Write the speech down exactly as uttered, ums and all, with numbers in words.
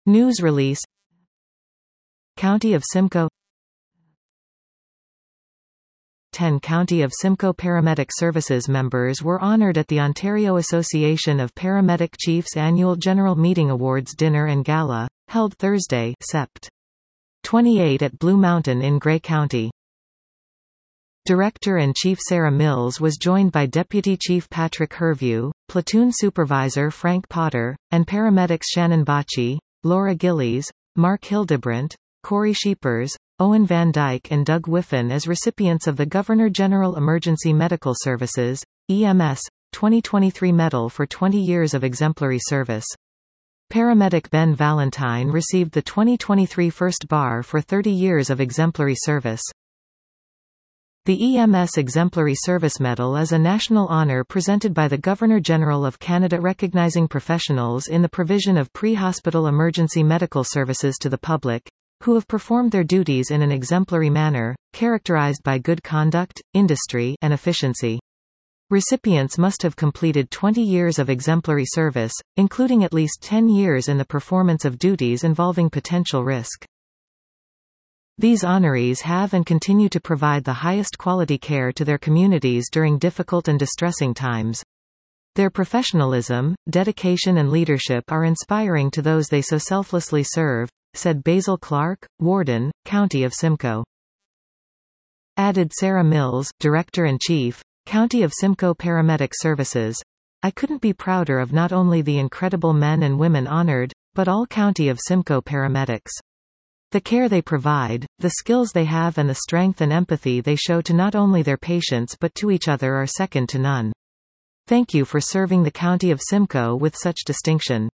News release. County of Simcoe. ten County of Simcoe Paramedic Services members were honoured at the Ontario Association of Paramedic Chiefs Annual General Meeting Awards Dinner and Gala, held Thursday, September twenty-eighth at Blue Mountain in Grey County. Director and Chief Sarah Mills was joined by Deputy Chief Patrick Herview, Platoon Supervisor Frank Potter, and paramedics Shannon Bocci, Laura Gillies, Mark Hildebrandt, Corey Sheepers, Owen Van Dyke and Doug Whiffen as recipients of the Governor-General Emergency Medical Services, E M S, twenty twenty-three Medal for twenty years of exemplary service. Paramedic Ben Valentine received the twenty twenty-three First Bar for thirty years of exemplary service. The E M S Exemplary Service Medal is a national honour presented by the Governor-General of Canada recognizing professionals in the provision of pre-hospital emergency medical services to the public, who have performed their duties in an exemplary manner, characterized by good conduct, industry, and efficiency. Recipients must have completed twenty years of exemplary service, including at least ten years in the performance of duties involving potential risk. These honorees have and continue to provide the highest quality care to their communities during difficult and distressing times. Their professionalism, dedication and leadership are inspiring to those they so selflessly serve, said Basil Clark, Warden, County of Simcoe. Added Sarah Mills, Director-in-Chief, County of Simcoe Paramedic Services. I couldn't be prouder of not only the incredible men and women honored, but all County of Simcoe paramedics. The care they provide, the skills they have and the strength and empathy they show to not only their patients but to each other are second to none. Thank you for serving the County of Simcoe with such distinction.